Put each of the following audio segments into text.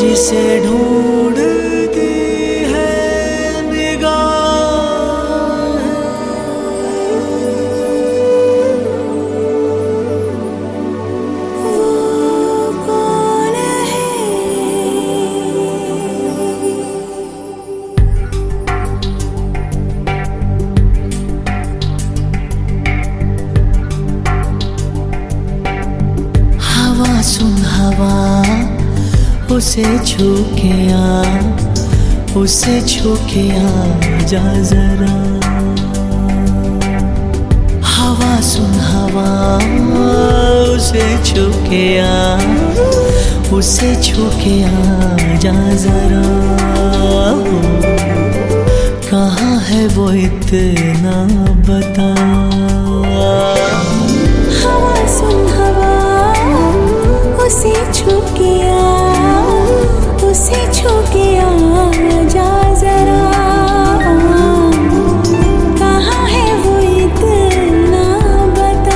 जिसे ढूंढती है निगाह, वो कौन है? हवा सुन हवा, उसे छू के आ, उसे छू के आ जा जरा। हवा सुन हवा, उसे छू के आ, उसे छू के आ जा जरा। कहाँ है वो इतना बता। हवा सुन हवा, उसे छू के आ, उसे छू के आ जा जरा। कहाँ है वो इतना बता।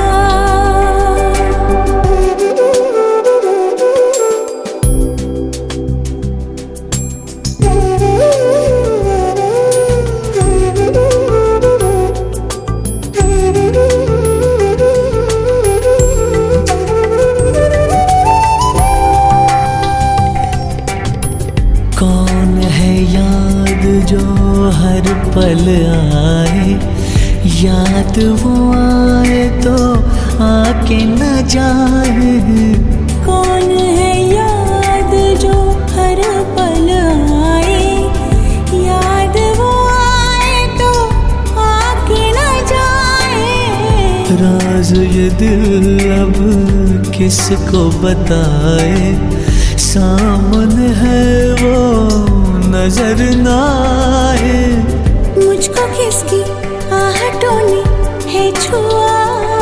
कौन है याद जो हर पल आए, याद वो आए तो आके न जाए। कौन है याद जो हर पल आए, याद वो आए तो आके न जाए। राज ये दिल अब किसको बताए, सामने है वो नजर ना आए। मुझको किसकी आहटों ने है छुआ,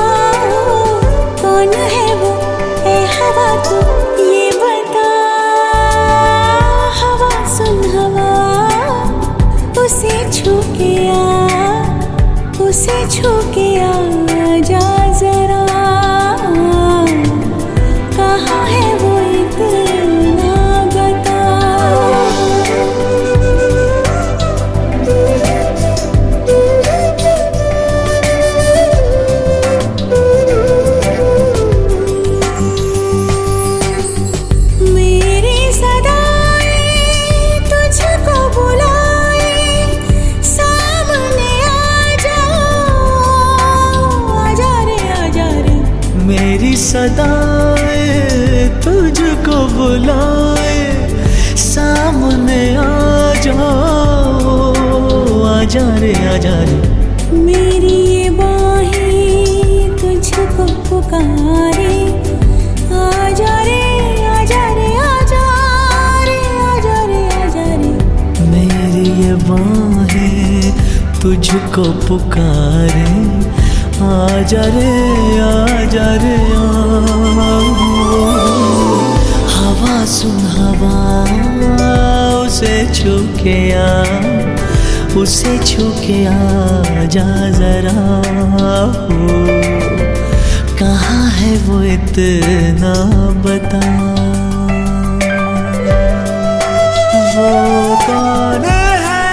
कौन है वो ए हवा तू ये बता। हवा सुन हवा, उसे छू के आ, उसे छू के आ जा जरा। कहाँ है वो इतना बता। मेरी सदाएं तुझको बुलाए, सामने आ जाओ, आजा रे आजा रे। मेरी सदाएं तुझको बुलाए, सामने आ जाओ, आजा रे आजा रे। मेरी ये बाहें तुझको पुकारे, आजा रे आजा रे आजा रे आजा रे आजा रे। मेरी ये बाहें तुझको पुकारे, आजा रे आजा रे आ। हवा सुन हवा, उसे छू के आ, उसे छू के आ जा जरा। कहाँ है वो इतना बता। वो कौन है?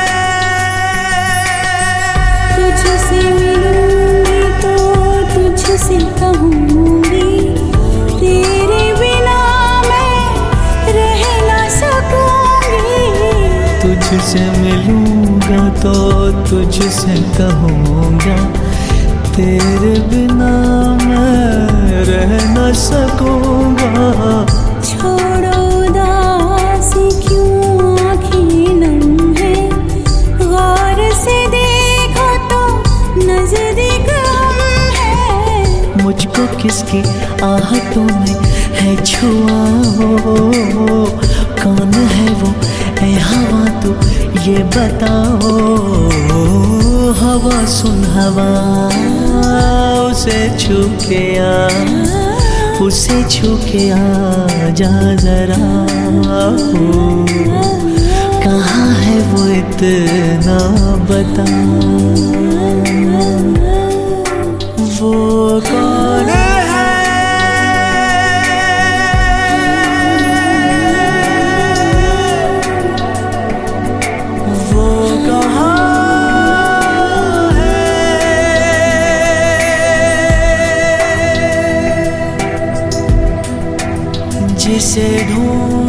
तुझसे मिलूंगी तो तुझसे कहूंगी, तेरे बिना मैं रह ना सकूंगी। तुझसे मिलूंगा तो तुझसे कहूँगा, तेरे बिना मैं रह न सकूंगा। छोड़ो उदासी क्यों आँखें नम है, गौर से देखो तो नजदीक हम हैं। मुझको किसकी आहटों में है छुआ, कौन है वो ए हवा तू ये बताओ। हवा सुन हवा, उसे छू के आ, उसे छू के आ जा जरा। कहाँ है वो इतना बता। वो कौन है? जिसे ढूंढ